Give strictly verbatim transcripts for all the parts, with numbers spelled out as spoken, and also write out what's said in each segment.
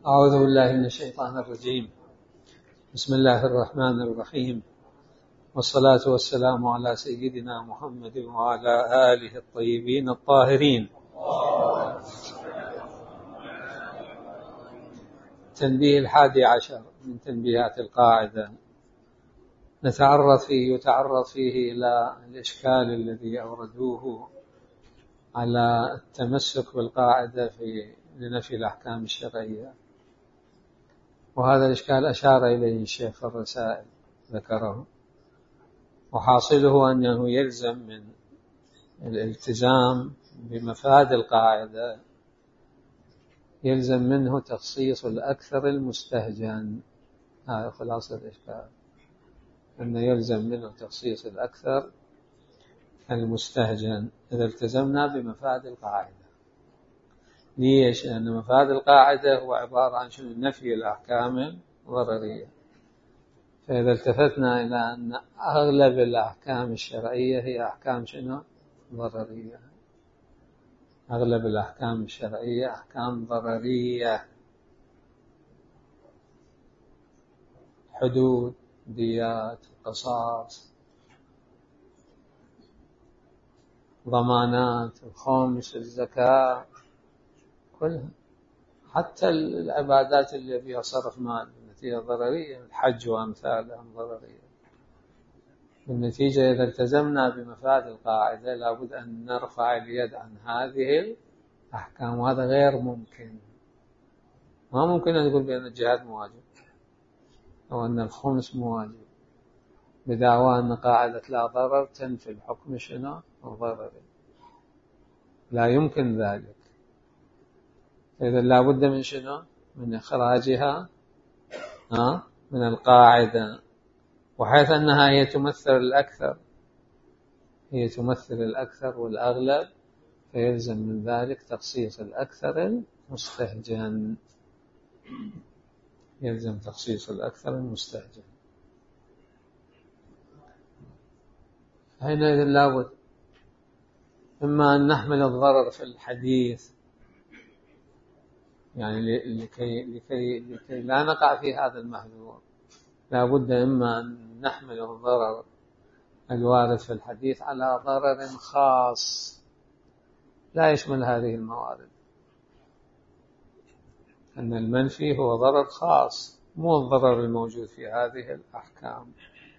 أعوذ بالله من الشيطان الرجيم. بسم الله الرحمن الرحيم، والصلاة والسلام على سيدنا محمد وعلى آله الطيبين الطاهرين. تنبيه الحادي عشر من تنبيهات القاعدة، نتعرض فيه يتعرض فيه إلى الإشكال الذي أوردوه على التمسك بالقاعدة في لنفي الأحكام الشرعية، وهذا الإشكال أشار إليه الشيخ في الرسائل ذكره، وحاصله أنه يلزم من الالتزام بمفاد القاعدة يلزم منه تخصيص الأكثر المستهجن. هذا خلاصة الإشكال، أنه يلزم منه تخصيص الأكثر المستهجن إذا التزمنا بمفاد القاعدة. ليش؟ لأن مفاد القاعدة هو عبارة عن شنو؟ نفي الأحكام الضررية. فإذا التفتنا إلى أن أغلب الأحكام الشرعية هي أحكام شنو؟ ضررية. أغلب الأحكام الشرعية أحكام ضررية، حدود، ديات، قصاص، ضمانات، الخمس، الزكاة، كلها. حتى العبادات اللي فيها صرف مال بالنتيجة ضررية، الحج وأمثالها ضررية. بالنتيجة إذا التزمنا بمفاد القاعدة لابد أن نرفع اليد عن هذه الأحكام، وهذا غير ممكن. ما ممكن أن نقول بأن الجهاد مواجب أو أن الخمس مواجب بدعوى أن قاعدة لا ضرر تنفي الحكم شنو؟ الضرري. لا يمكن ذلك. إذا لابد من شنو؟ من إخراجها من القاعدة، وحيث أنها هي تمثل الأكثر هي تمثل الأكثر والأغلب، فيلزم من ذلك تخصيص الأكثر المستهجن. يلزم تخصيص الأكثر المستهجن. حينئذ لابد إما أن نحمل الضرر في الحديث، يعني لكي, لكي, لكي لا نقع في هذا المحذور لابد إما أن نحمل الضرر الوارد في الحديث على ضرر خاص لا يشمل هذه الموارد، أن المنفي هو ضرر خاص مو الضرر الموجود في هذه الأحكام.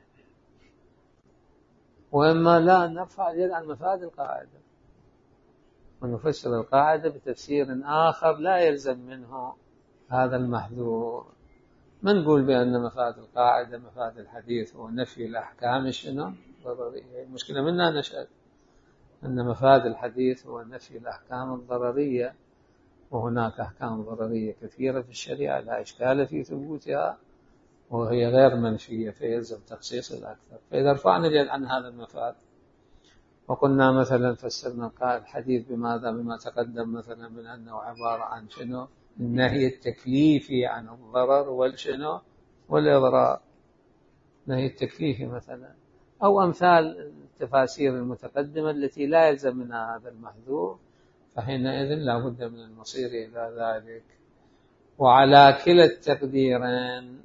وإما لا نرفع اليد عن مفاد القاعدة ونفسر القاعدة بتفسير آخر لا يلزم منه هذا المحذور. ما نقول بأن مفاد القاعدة مفاد الحديث هو نفي الأحكام شنو؟ ضررية. المشكلة منها نشأت أن مفاد الحديث هو نفي الأحكام الضررية، وهناك أحكام ضررية كثيرة في الشريعة لا إشكال في ثبوتها وهي غير منفية، فيلزم تخصيص الأكثر. فإذا رفعنا اليد عن هذا المفاد وقلنا مثلا فسرنا الحديث بماذا؟ بما تقدم مثلا من أنه عبارة عن شنو؟ النهي التكليفي عن الضرر والشنو؟ والإضرار، نهي التكليفي مثلا، أو أمثال التفاسير المتقدمة التي لا يلزم منها هذا المحذور، فحينئذ لا بد من المصير إلى ذلك. وعلى كلا التقديرين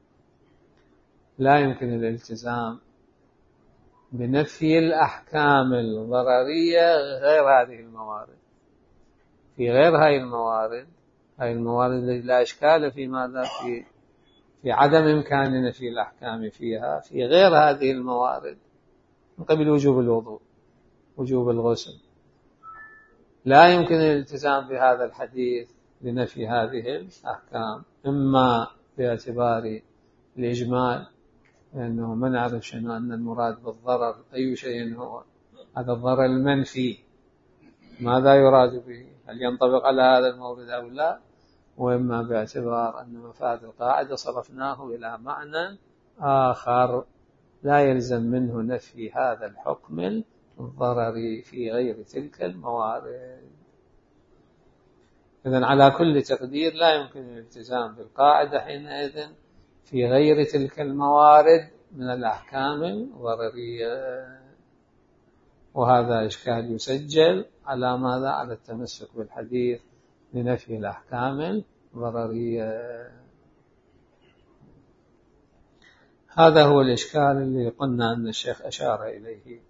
لا يمكن الالتزام بنفي الأحكام الضررية غير هذه الموارد. في غير هذه الموارد هذه الموارد التي لا إشكال في ماذا؟ في في عدم إمكان نفي الأحكام فيها. في غير هذه الموارد من قبل وجوب الوضوء، وجوب الغسل، لا يمكن الالتزام بهذا الحديث لنفي هذه الأحكام، إما باعتبار الإجمال لأنه ما نعرف شنو أن المراد بالضرر أي شيء هو هذا الضرر المنفي، ماذا يراد به؟ هل ينطبق على هذا المورد أو لا؟ وإما باعتبار أن مفاد القاعدة صرفناه إلى معنى آخر لا يلزم منه نفي هذا الحكم الضرري في غير تلك الموارد. إذن على كل تقدير لا يمكن الالتزام بالقاعدة حينئذ في غير تلك الموارد من الأحكام الضررية. وهذا إشكال يسجل على ماذا؟ على التمسك بالحديث لنفي الأحكام ضررية. هذا هو الإشكال اللي قلنا أن الشيخ أشار إليه.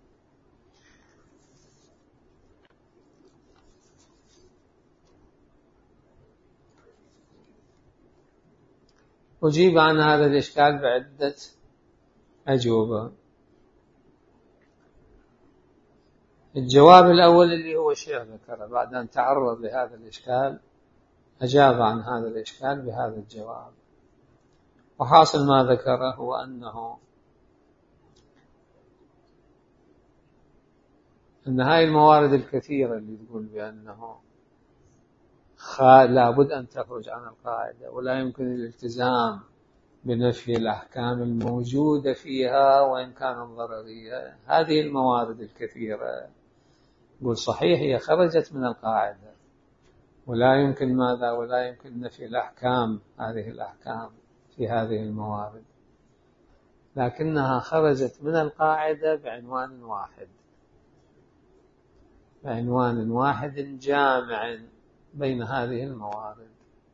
أجيب عن هذا الإشكال بعدة أجوبة. الجواب الأول اللي هو الشيخ ذكره بعد أن تعرض لهذا الإشكال أجاب عن هذا الإشكال بهذا الجواب. وحاصل ما ذكره هو أنه أن هاي الموارد الكثيرة اللي تقول بأنه لابد أن تخرج عن القاعدة ولا يمكن الالتزام بنفي الأحكام الموجودة فيها وإن كانت ضررية، هذه الموارد الكثيرة يقول صحيح هي خرجت من القاعدة ولا يمكن ماذا ولا يمكن نفي الأحكام، هذه الأحكام في هذه الموارد، لكنها خرجت من القاعدة بعنوان واحد، بعنوان واحد جامع بين هذه الموارد.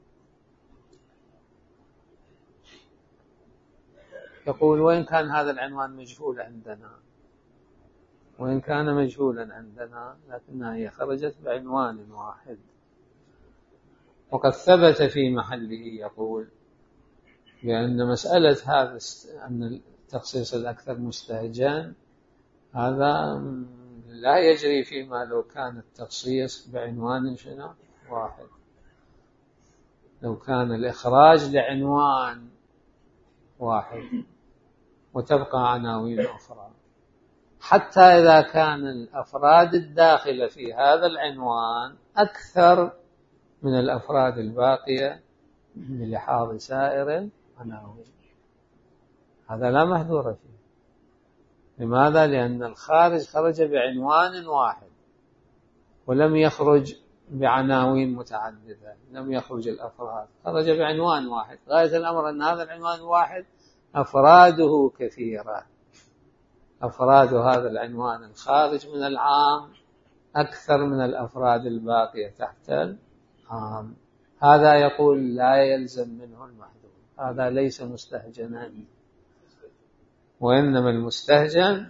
يقول وإن كان هذا العنوان مجهول عندنا، وإن كان مجهولا عندنا لكنها هي خرجت بعنوان واحد. وقد ثبت في محله يقول بأن مسألة هذا أن التخصيص الأكثر مستهجن هذا لا يجري فيما لو كان التخصيص بعنوان شنو واحد، لو كان الإخراج لعنوان واحد وتبقى عناوين أخرى، حتى إذا كان الأفراد الداخلة في هذا العنوان أكثر من الأفراد الباقية بلحاظ سائر العناوين، هذا لا محذور فيه. لماذا؟ لأن الخارج خرج بعنوان واحد ولم يخرج بعناوين متعددة، لم يخرج الأفراد، خرج بعنوان واحد. غاية الأمر أن هذا العنوان واحد أفراده كثيرة، أفراد هذا العنوان الخارج من العام أكثر من الأفراد الباقية تحت العام. هذا يقول لا يلزم منه المحذور، هذا ليس مستهجنا، وإنما المستهجن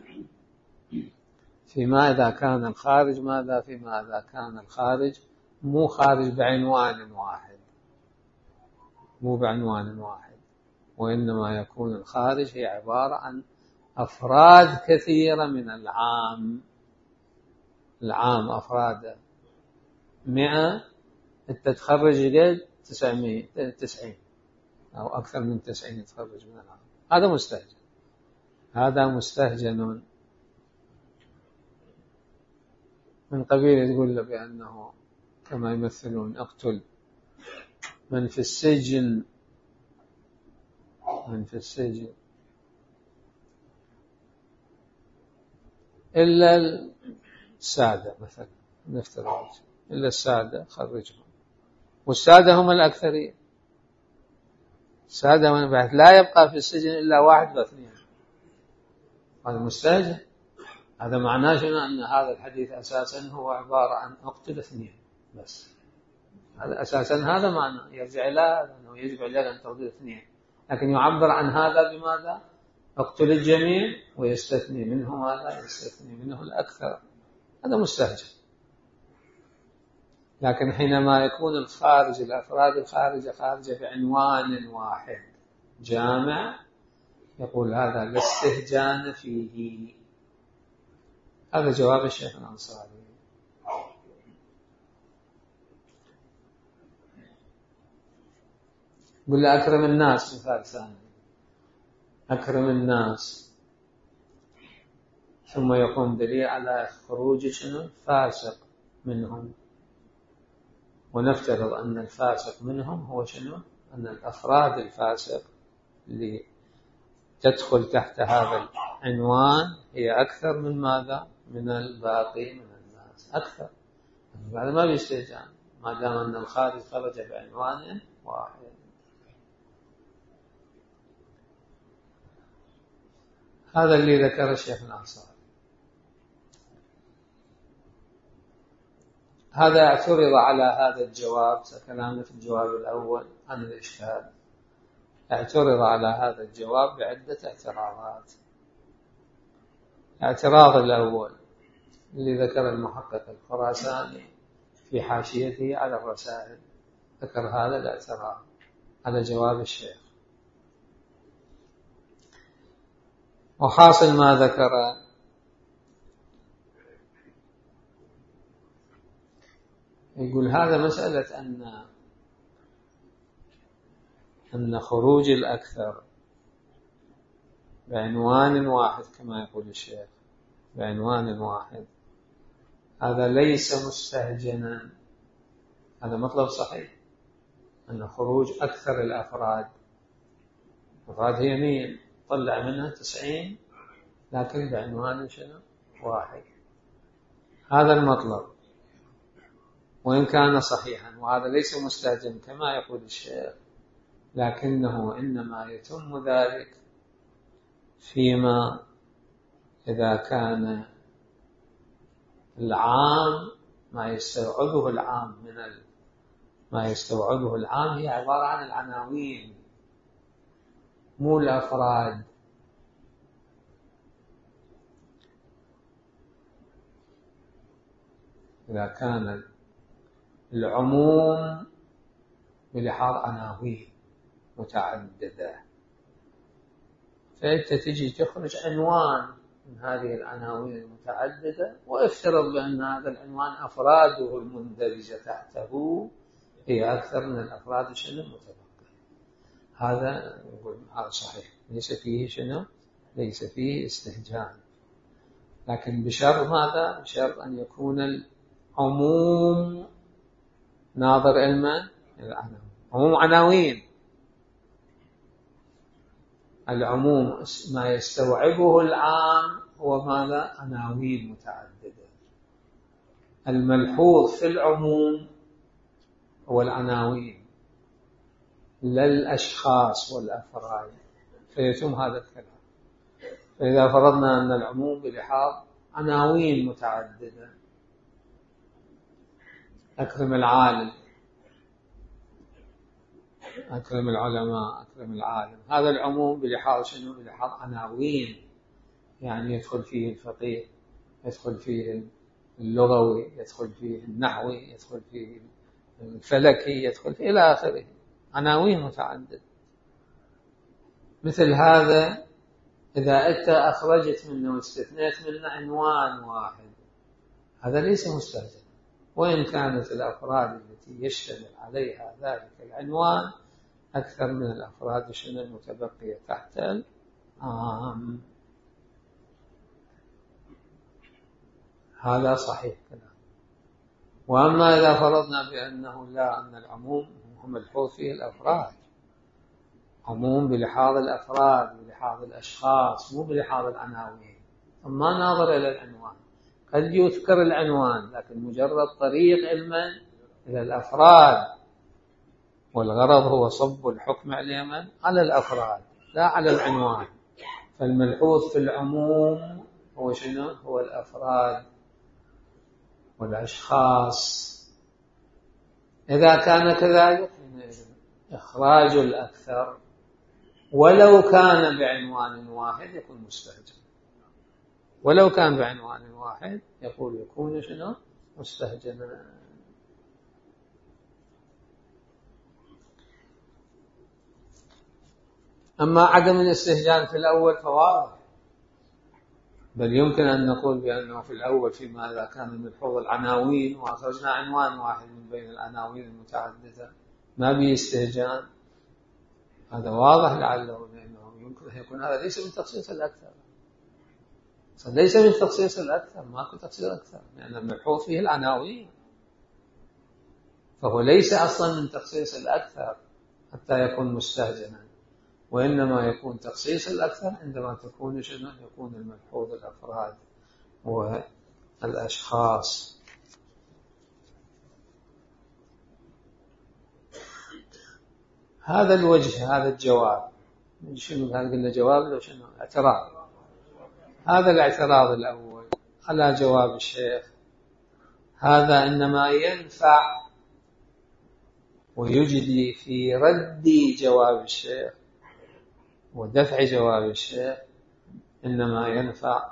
فيما إذا كان الخارج ماذا فيما إذا كان الخارج مو خارج بعنوان واحد، مو بعنوان واحد، وإنما يكون الخارج هي عبارة عن أفراد كثيرة من العام. العام أفراد مئة، أنت تخرج قد تسعمائة تسعين أو أكثر من تسعين تخرج من العام، هذا مستهجن، هذا مستهجن من قبيل تقول له بأنه كما يمثلون اقتل من في السجن، من في السجن إلا السادة مثلا، نفترض إلا السادة خرجهم، والسادة هم الأكثرية، السادة من بعد لا يبقى في السجن إلا واحد واثنين، هذا مستهجن. هذا معناه شنو؟ أن هذا الحديث أساسا هو عبارة عن اقتل اثنين بس، هذا أساسا هذا معناه يرجع إلى أنه يجب عليك أن تقتل اثنين، لكن يعبر عن هذا بماذا؟ اقتل الجميع ويستثني منه ماذا؟ يستثني منه الأكثر، هذا مستهجن. لكن حينما يكون الخارج الأفراد الخارجة خارجة بعنوان واحد جامع يقول هذا لا استهجان فيه. هذا جواب الشيخ الأنصاري. يقول له أكرم الناس، مثال ثاني، أكرم الناس ثم يقوم دليل على خروج شنو؟ فاسق منهم، ونفترض أن الفاسق منهم هو شنو؟ أن الأفراد الفاسق اللي تدخل تحت هذا العنوان هي أكثر من ماذا؟ من الباقي من الناس، أكثر. هذا ما بيستهجان ما دام أن الخارج خرج بعنوان واحد. هذا اللي ذكر الشيخ الأنصاري. هذا اعترض على هذا الجواب، سكلامنا في الجواب الأول عن الإشكال، اعترض على هذا الجواب بعدة اعتراضات. الاعتراض الأول اللي ذكر المحقق الخراساني في حاشيته على الرسائل، ذكر هذا الاعتراض على جواب الشيخ، وحاصل ما ذكر يقول هذا مسألة أن أن خروج الأكثر بعنوان واحد كما يقول الشيخ، بعنوان واحد، هذا ليس مستهجنا. هذا مطلب صحيح، أن خروج أكثر الأفراد، الأفراد هي مين؟ طلع منها تسعين، لكن بعنوان شنو؟ واحد. هذا المطلب وإن كان صحيحا، وهذا ليس مستهجن كما يقول الشيخ، لكنه إنما يتم ذلك فيما إذا كان العام ما يستوعبه العام من ال... ما يستوعبه العام هي عبارة عن العناوين مو الأفراد. إذا كان العموم بلحاظ عناوين متعددة، فأنت تجي تخرج عنوان من هذه العناوين المتعددة، وافترض بأن هذا العنوان أفراده المندرجة تحته هي أكثر من الأفراد شنو المتبقية. هذا نقول هذا صحيح، ليس فيه شنو، ليس فيه استهجان، لكن بشرط ماذا؟ بشرط أن يكون العموم ناظر علما العناوين، عموم عناوين، العموم ما يستوعبه العام هو ماذا؟ عناوين متعددة. الملحوظ في العموم هو العناوين لا الأشخاص والأفراد، فيتم هذا الكلام. فإذا فرضنا أن العموم بلحاظ عناوين متعددة، أكرم العالم، أكرم العلماء، أكرم العالم، هذا العموم بلحاظ شنو؟ بلحاظ عناوين، يعني يدخل فيه الفقيه، يدخل فيه اللغوي، يدخل فيه النحوي، يدخل فيه الفلكي، يدخل فيه إلى آخره، عناوين متعددة. مثل هذا إذا أنت أخرجت منه واستثنيت منه عنوان واحد، هذا ليس مستهجن، وإن كانت الأفراد التي يشتمل عليها ذلك العنوان أكثر من الأفراد شنو المتبقية تحت العام. هذا صحيح كلام. وأما إذا فرضنا بأنه لا، أن العموم هو ملحوظ فيه الأفراد، عموم بلحاظ الأفراد بلحاظ الأشخاص مو بلحاظ العناوين، ما ناظر إلى العنوان. قد يذكر العنوان لكن مجرد طريق علما إلى الأفراد، والغرض هو صب الحكم على على الأفراد لا على العنوان. فالملحوظ في العموم هو شنو؟ هو الأفراد والأشخاص. إذا كان كذلك إخراج الأكثر ولو كان بعنوان واحد يكون مستهجن، ولو كان بعنوان واحد يقول يكون شنو؟ مستهجنا. أما عدم الاستهجان في الأول فواضح، بل يمكن أن نقول بأنه في الأول فيما إذا كان ملحوظ العناوين وأخرجنا عنوان واحد من بين العناوين المتعددة ما به استهجان، هذا واضح لعله، لأنه يمكن أن يكون هذا ليس من تخصيص الأكثر، ليس من تخصيص الأكثر، ماكو تخصيص أكثر، لأن الملحوظ فيه العناوين، فهو ليس أصلا من تخصيص الأكثر حتى يكون مستهجنا، وإنما يكون تخصيص الأكثر عندما تكون شنو؟ يكون الملحوظ الأفراد والأشخاص. هذا الوجه، هذا الجواب. شنو هذا؟ قلنا جواب لو شنو؟ اعتراض. هذا الاعتراض الأول على جواب الشيخ هذا إنما ينفع ويجدي في رد جواب الشيخ ودفع جواب الشيخ، إنما ينفع،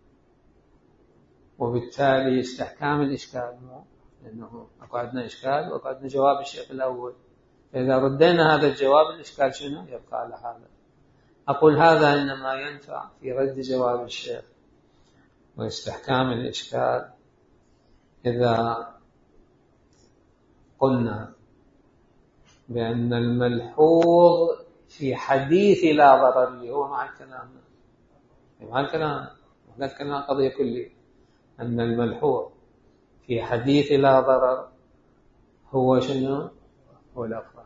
وبالتالي استحكام الإشكال، لأنه أقعدنا إشكال وأقعدنا جواب الشيخ الأول، فإذا ردينا هذا الجواب الإشكال شنو يبقى على هذا. أقول هذا إنما ينفع في رد جواب الشيخ واستحكام الإشكال إذا قلنا بأن الملحوظ في حديث لا ضرر اللي هو مع الكلام مع الكلام مع الكلام قضية كلية، أن الملحوظ في حديث لا ضرر هو شنو؟ هو الأفراد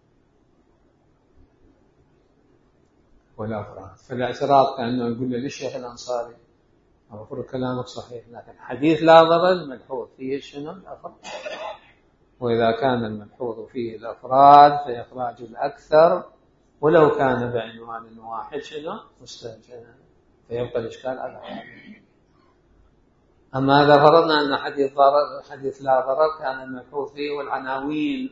والأفراد. فالاعتراض كأنه يقول للشيخ الأنصاري المفروض كلامك صحيح، لكن حديث لا ضرر الملحوظ فيه شنو؟ الأفراد، وإذا كان الملحوظ فيه الأفراد فإخراج الأكثر ولو كان بعنوان واحد شنو؟ مستهجنا، فيبقى الإشكال على هذا. أما إذا فرضنا أن حديث ضرر حديث لا ضرر كان الملحوظ فيه والعناوين،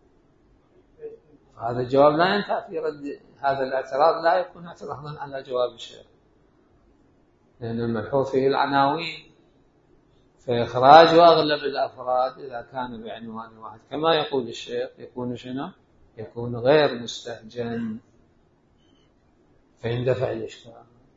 هذا الجواب لا ينفع في رد هذا الاعتراض، لا يكون اعتراضا على جواب الشيخ، لأن الملحوظ فيه العناوين، فإخراج أغلب الأفراد إذا كان بعنوان واحد كما يقول الشيخ يكون شنو؟ يكون غير مستهجن، فيندفع الإشكال.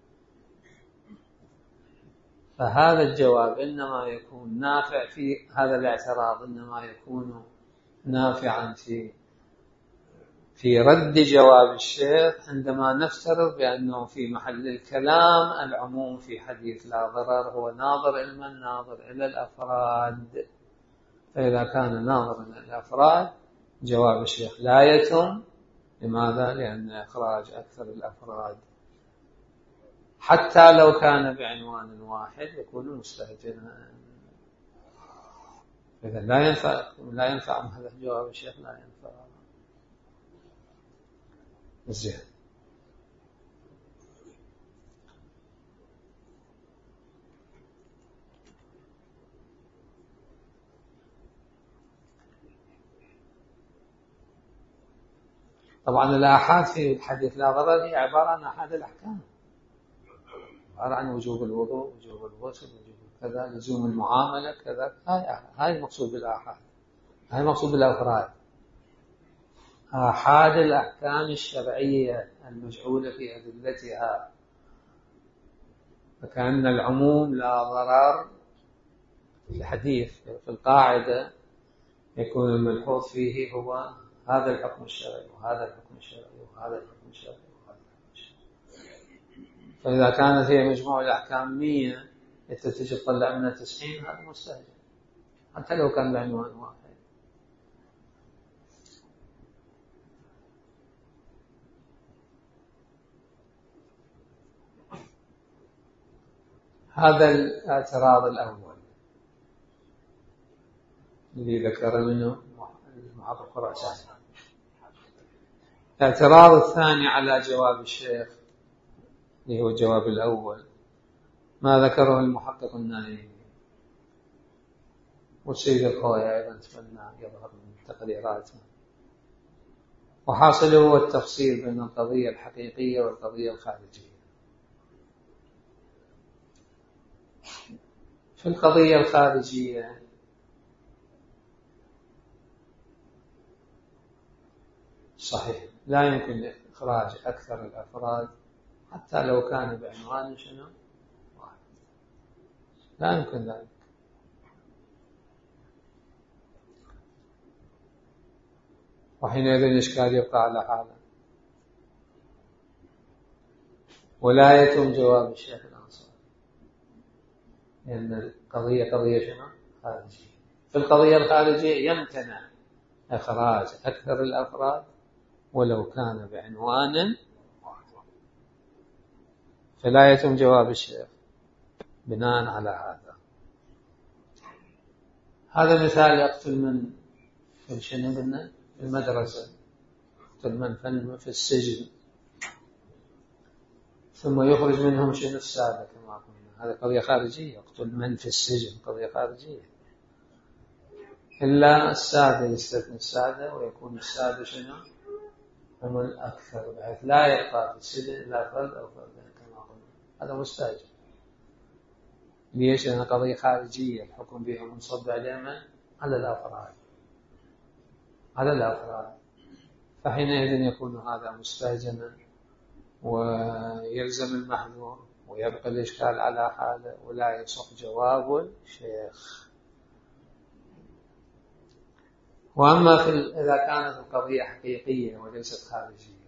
فهذا الجواب إنما يكون نافع في هذا الاعتراض، إنما يكون نافعا في في رد جواب الشيخ عندما نفترض بأنه في محل الكلام العموم في حديث لا ضرر هو ناظر إلى من؟ ناظر إلى الأفراد. فإذا كان ناظر إلى الأفراد جواب الشيخ لا يتم. لماذا؟ لأن إخراج أكثر الأفراد حتى لو كان بعنوان واحد يكون مستهجنا. إذا لا ينفع لا ينفع هذا جواب الشيخ، لا ينفع. زين. طبعا الآحاد في الحديث لا ضرر هي عبارة عن أحد الأحكام، عبارة عن وجوب الوضوء، وجوب الغسل، وجوب كذا، لزوم المعاملة كذا. هاي هاي المقصود بالآحاد، هاي المقصود بالأفراد. آحاد الأحكام الشرعية المجعولة في أدلتها، فكأن العموم لا ضرر في الحديث في القاعدة يكون الملحوظ فيه هو هذا الحكم الشرعي وهذا الحكم الشرعي وهذا الحكم الشرعي وهذا الحكم الشرعي. فإذا كانت هي مجموع الأحكام مية أنت تجي تطلع منها تسعين، هذا مستهجن حتى لو كان بعنوان واحد. هذا الاعتراض الأول اللي ذكر منه المحقق خراساني. الاعتراض الثاني على جواب الشيخ اللي هو الجواب الأول ما ذكره المحقق النائمي، والسيد الخوي أيضا تمنى يظهر من تقريراته. وحاصله هو التفصيل بين القضية الحقيقية والقضية الخارجية. في القضية الخارجية صحيح لا يمكن إخراج أكثر الأفراد حتى لو كان بعنوان شنو واحد، لا يمكن ذلك. وحينئذ الإشكال يبقى على حاله، ولا يتم جواب الشيخ الأنصاري، لأن القضية قضية شنو خارجية. في القضية الخارجية يمتنع إخراج أكثر الأفراد ولو كان بعنوان، فلا يتم جواب الشيخ بناء على هذا. هذا مثال يقتل من في شنو قلنا في المدرسة، يقتل من في السجن ثم يخرج منهم شنو السادة كما قلنا، هذا قضية خارجية. يقتل من في السجن قضية خارجية، إلا السادة يستثني السادة ويكون السادة شنو؟ هم الأكثر، بحيث لا يبقى في السجن إلا فرد أو فردين كما قلنا. هذا مستأجر. ليش؟ لأن قضية خارجية الحكم بها منصب عليها على الأفراد، على الأفراد. فحينئذ يكون هذا مستأجنا ويلزم المحذور ويبقى الإشكال على حاله ولا يصح جواب الشيخ. وأما في إذا كانت القضية حقيقية وليست خارجية،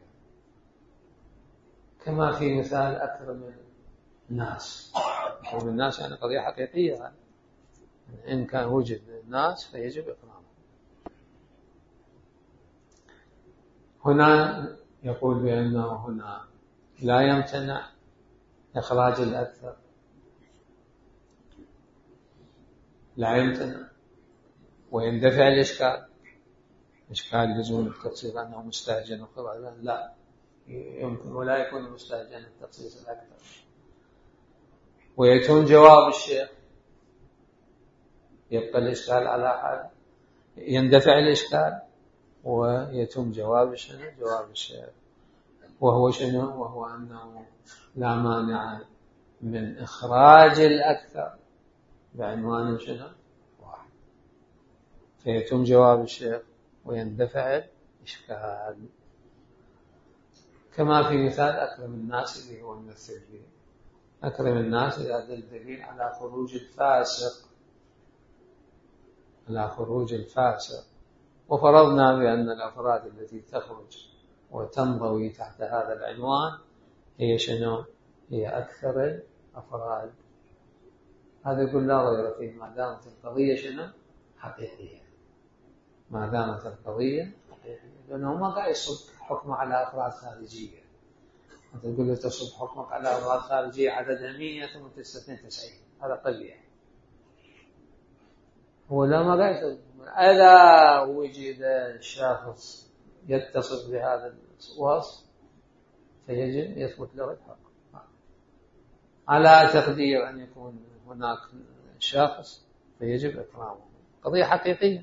كما في مثال أكرم الناس. أكرم الناس يعني قضية حقيقية، إن كان وجد الناس فيجب إكرامه. هنا يقول بأنه هنا لا يمتنع إخراج الأكثر، لا يمتنع ويندفع الإشكال، إشكال لزوم التخصيص أنه مستهجن وخبر، لا يمكن ولا يكون مستهجن التخصيص الأكثر. ويتم جواب الشيخ، يبقى الإشكال على حال، يندفع الإشكال ويتم جواب شنو؟ جواب الشيخ، وهو شنو؟ وهو أنه لا مانع من إخراج الأكثر بعنوان شنو؟ واحد، فيتم جواب الشيخ ويندفع الإشكال. كما في مثال أكرم الناس اللي هو الممثل فيه. أكرم الناس هذا الدليل على خروج الفاسق، على خروج الفاسق. وفرضنا بأن الأفراد التي تخرج وتنضوي تحت هذا العنوان هي شنو؟ هي أكثر الأفراد. هذا يقول لا غير فيه ما دامت القضية شنو؟ حقيقية، ما دامت القضية حقيقية، لأنه ما قاعد يصب حكم على أفراد خارجية. أنت تقول له تصب حكمك على أفراد خارجية عددها مية ثم تستثني تسعين، هذا قليل. هو لا ما قاعد. إذا وجد شخص يتصف بهذا الوصف فيجب يثبت له الحق، على تقدير أن يكون هناك شخص فيجب إكرامه. قضية حقيقية،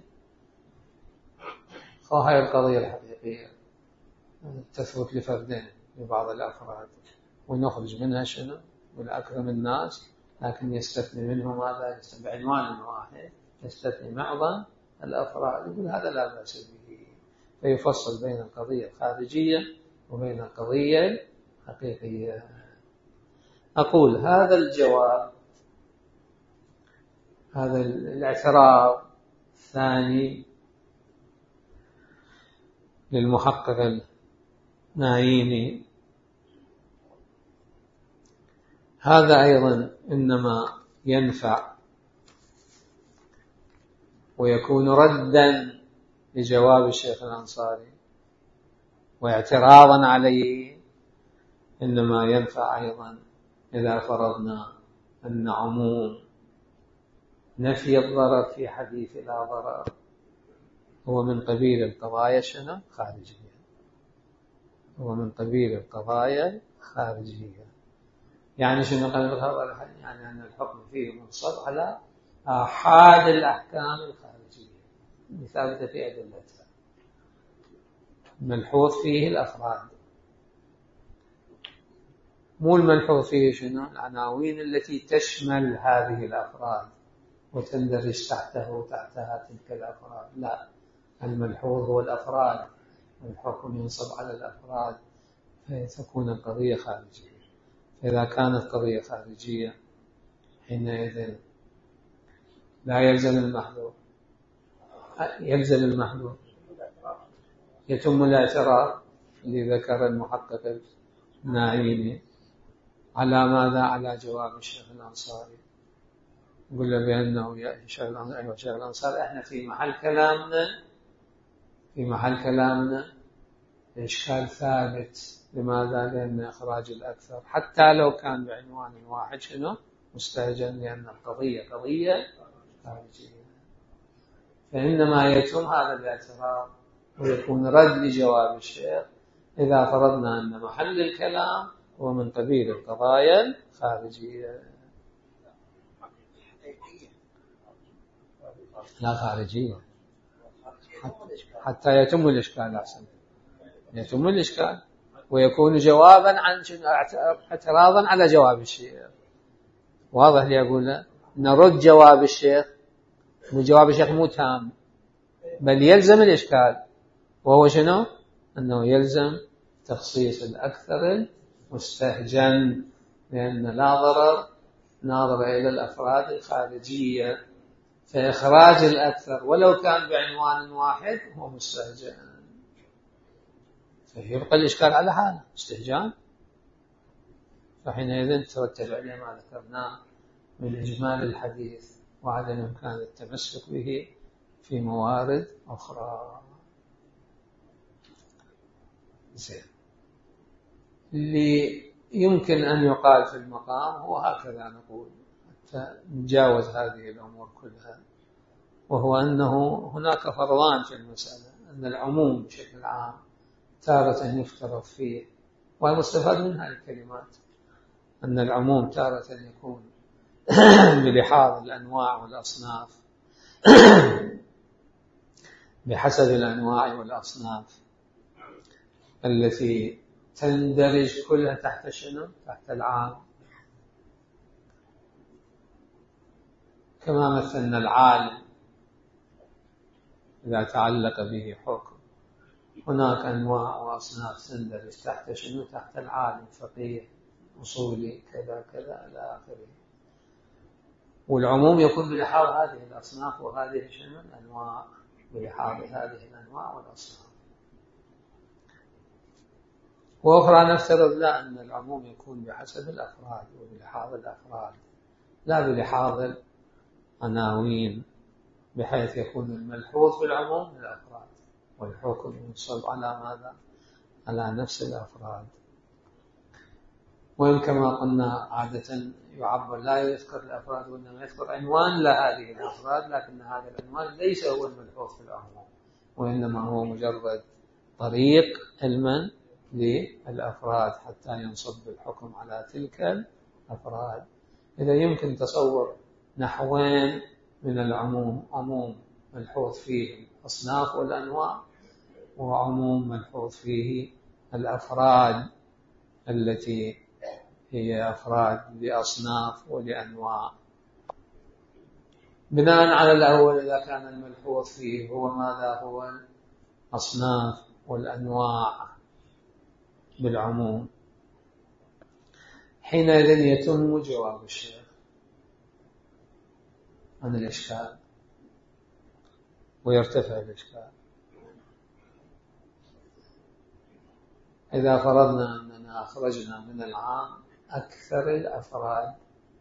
وهي القضية الحقيقية تثبت لفردين لبعض الأفراد ونخرج منها شنو؟ من أكرم الناس، لكن يستثني منهم هذا بعنوان واحد، يستثني معظم الأفراد. يقول هذا لا بأس به، فيفصل بين القضية الخارجية وبين القضية الحقيقية. أقول هذا الجواب، هذا الاعتراض الثاني للمحقق الناييني، هذا أيضا إنما ينفع ويكون ردا لجواب الشيخ الأنصاري واعتراضا عليه. إنما ينفع أيضا إذا فرضنا أن عموم نفي الضرر في حديث لا ضرر هو من قبيل القضايا شنو؟ خارجية، هو من قبيل القضايا خارجية. يعني شنو قال الخبر؟ يعني أن الحكم فيه منصب على أحد الأحكام الخارجية ثابتة في أدلتها، ملحوظ فيه الأفراد، مو الملحوظ فيه شنو؟ العناوين التي تشمل هذه الأفراد وتندرج تحته تحتها تلك الأفراد، لا، الملحوظ هو الأفراد، الحكم ينصب على الأفراد فتكون القضية خارجية. إذا كانت قضية خارجية حينئذ لا يلزم المحذور، يلزم المحذور يتم الاعتراف اللي ذكر المحقق الناعيني على ماذا؟ على جواب الشيخ الأنصاري. يقول له بأنه يا شيخ الأنصاري احنا في محل كلامنا في محل كلامنا إشكال ثابت. لماذا؟ لأن إخراج الأكثر حتى لو كان بعنوان واحد شنو؟ مستهجن، لأن القضية قضية خارجية. فإنما يتم هذا الاعتراف ويكون رد لجواب الشيخ إذا فرضنا أن محل الكلام هو من قبيل القضايا الخارجية، لا خارجية. حتى يتم الإشكال أحسن، يتم الإشكال ويكون جوابا عن اعتراضا على جواب الشيخ. واضح لي أقول نرد جواب الشيخ، وجواب الشيخ مو تام بل يلزم الإشكال، وهو شنو؟ أنه يلزم تخصيص الأكثر المستهجن، لأن لا ضرر ناظر إلى الأفراد الخارجية، فإخراج الأكثر ولو كان بعنوان واحد هو مستهجن، فيبقى الإشكال على حاله استهجان، فحينئذ ترتب عليه ما ذكرناه من إجمال الحديث وعدم إمكان التمسك به في موارد أخرى. زين، اللي يمكن أن يقال في المقام هو هكذا نقول حتى نجاوز هذه الأمور كلها، وهو أنه هناك فرضان في المسألة، أن العموم بشكل عام تارة يفترض فيه، والمستفاد من هذه الكلمات أن العموم تارة يكون بلحاظ الأنواع والأصناف بحسب الأنواع والأصناف التي تندرج كلها تحت شنو؟ تحت العام. كما مثلنا العالم إذا تعلق به حكم، هناك أنواع وأصناف تندرج تحت شنو؟ تحت العالم، فقيه، أصولي، كذا كذا إلى آخره. والعموم يكون بلحاظ هذه الأصناف وهذه شنو؟ الأنواع، بلحاظ هذه الأنواع والأصناف. وأخرى نفترض لا، أن العموم يكون بحسب الأفراد وبلحاظ الأفراد لا بلحاظ العناوين، بحيث يكون الملحوظ في العموم الأفراد والحكم ينصب على ماذا؟ على نفس الأفراد. وإن كما قلنا عادة يعبر لا يذكر الأفراد وإنما يذكر عنوان لهذه الأفراد، لكن هذا العنوان ليس هو الملحوظ في العموم، وإنما هو مجرد طريق علما للأفراد حتى ينصب الحكم على تلك الأفراد. إذا يمكن تصور نحوين من العموم: عموم ملحوظ فيه الأصناف والأنواع، وعموم ملحوظ فيه الأفراد التي هي أفراد لأصناف ولأنواع. بناء على الأول إذا كان الملحوظ فيه هو ماذا؟ هو الأصناف والأنواع بالعموم، حينئذ يتم جواب الشيخ عن الإشكال ويرتفع الإشكال. إذا فرضنا أننا أخرجنا من العام أكثر الأفراد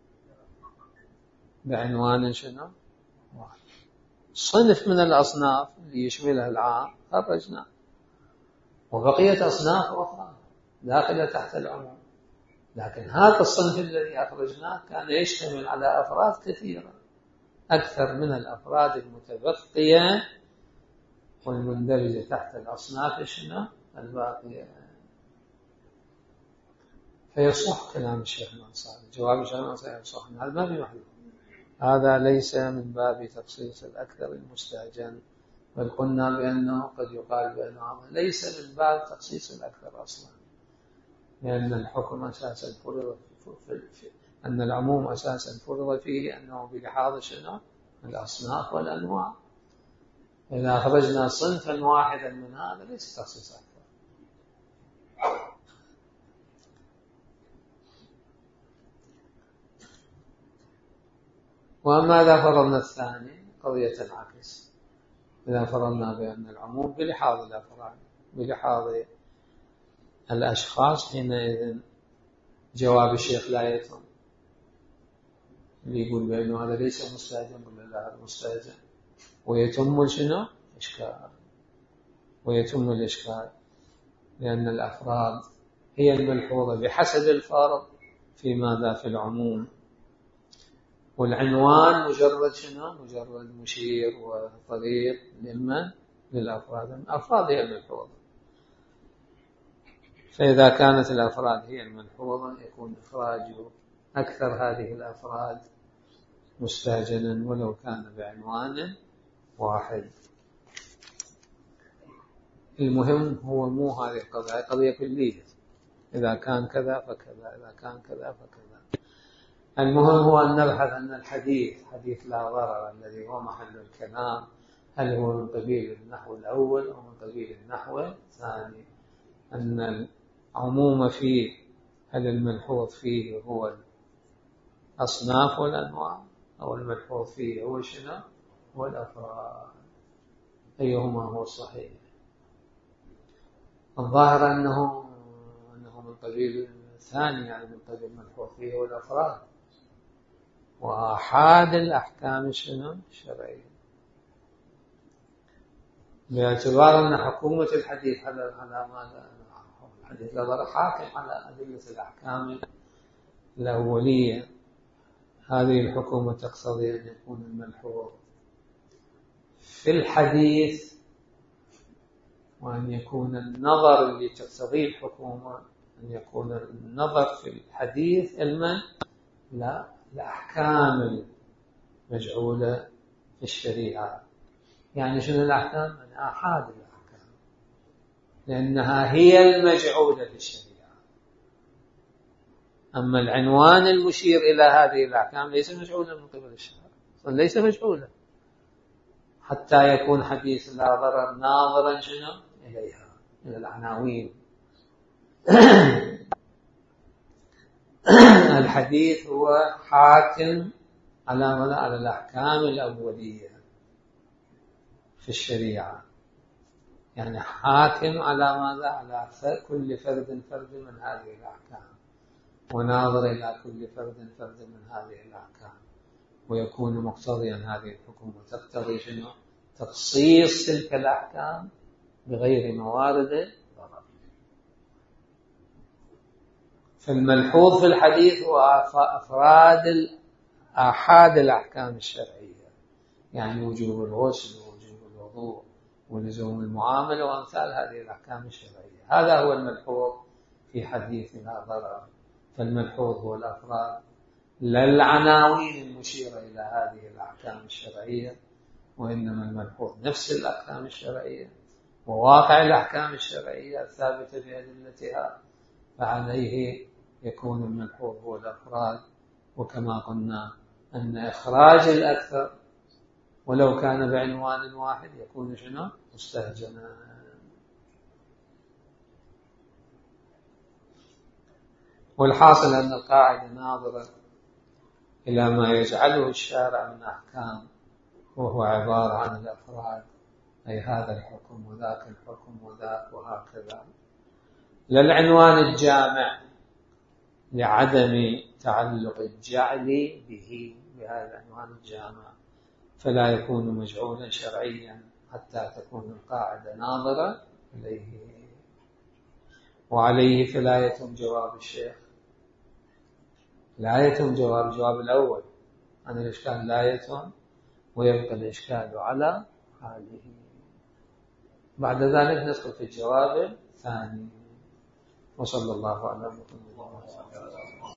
بعنوان شنو؟ واحد، صنف من الأصناف اللي يشملها العام خرجنا، وبقية أصناف أخرى داخلة تحت العموم، لكن هذا الصنف الذي أخرجناه كان يشتمل على أفراد كثيرة أكثر من الأفراد المتبقية والمندرجة تحت الأصناف شنو؟ الباقية. فيصح كلام الشيخ الأنصاري، جواب الشيخ الأنصاري يصح، هذا ما في محل، هذا ليس من باب تخصيص الأكثر المستهجن، بل قلنا بأنه قد يقال بأنه ليس من باب تخصيص الأكثر أصلا، لأن الحكم أساسا فرض في أن العموم أساسا فرض فيه أنه بلحاظ شنو؟ الأصناف والأنواع. إذا أخرجنا صنفا واحدا من هذا ليس تخصيص أكثر. وأما إذا فرضنا الثاني قضية العكس، إذا فرضنا بأن العموم بلحاظ الأفراد بلحاظ الأشخاص، حينئذ جواب الشيخ لا يتم. اللي يقول بأنه هذا ليس مستهجن ولا لا هذا مستهجن، ويتم شنو؟ إشكال، ويتم الإشكال، لأن الأفراد هي الملحوظة بحسب الفرض في ماذا؟ في العموم، والعنوان مجرد شنو؟ مجرد مشير وطريق لمن؟ للأفراد، الأفراد هي الملحوظة. فإذا كانت الأفراد هي الملحوظة يكون إخراج أكثر هذه الأفراد مستهجنا ولو كان بعنوان واحد. المهم هو مو هذه القضية، قضية كلية، إذا كان كذا فكذا، إذا كان كذا فكذا. المهم هو أن نبحث أن الحديث حديث لا ضرر الذي هو محل الكلام هل هو من قبيل النحو الأول أو من قبيل النحو الثاني، أن العموم فيه هل الملحوظ فيه هو الأصناف والأنواع أو الملحوظ فيه هو شنو؟ هو الأفراد، أيهما هو الصحيح؟ الظاهر أنه أنه من قبيل الثاني، يعني من قبيل الملحوظ فيه هو الأفراد وآحاد الأحكام شنو؟ الشرعية، باعتبار أن حكومة الحديث على على ماذا؟ الحديث لا حاكم على أدلة الأحكام الأولية. هذه الحكومة تقتضي أن يكون الملحوظ في الحديث، وأن يكون النظر اللي تقتضيه الحكومة أن يكون النظر في الحديث المن لا الأحكام المجعولة في الشريعة. يعني شنو الأحكام؟ من آحاد الأحكام، لأنها هي المجعولة في الشريعة. أما العنوان المشير إلى هذه الأحكام ليس مجعولا من قبل الشرع، ليس مجعولا حتى يكون حديث لا ضرر ناظرا شنو إليها، إلى العناوين. الحديث هو حاكم على ماذا؟ على الأحكام الأولية في الشريعة، يعني حاكم على ماذا؟ على كل فرد فرد من هذه الأحكام، وناظر إلى كل فرد فرد من هذه الأحكام، ويكون مقتضيا هذه الحكومة تقتضي شنو؟ تخصيص تلك الأحكام بغير موارد ضرر. فالملحوظ في الحديث هو أفراد آحاد الأحكام الشرعية، يعني وجوب الغسل ووجوب الوضوء ولزوم المعاملة وأمثال هذه الأحكام الشرعية. هذا هو الملحوظ في حديث لا ضرر. فالملحوظ هو الأفراد لا العناوين المشيرة إلى هذه الأحكام الشرعية، وإنما الملحوظ نفس الأحكام الشرعية وواقع الأحكام الشرعية الثابتة بأدلتها، فعليه يكون الملحوظ هو الأفراد. وكما قلنا أن إخراج الأكثر ولو كان بعنوان واحد يكون شنو؟ مستهجنا. والحاصل أن القاعدة ناظرة إلى ما يجعله الشارع من أحكام، وهو عبارة عن الأفراد، أي هذا الحكم وذاك الحكم وذاك وهكذا، لا العنوان الجامع لعدم تعلق الجعل به بهذا العنوان الجامع، فلا يكون مجعولا شرعيا حتى تكون القاعدة ناظرة إليه. وعليه فلا يتم جواب الشيخ، لا يتم جواب الجواب الأول عن الإشكال لا يتم، ويبقى الإشكال على حاله. بعد ذلك ندخل في الجواب الثاني. وصلى الله على محمد.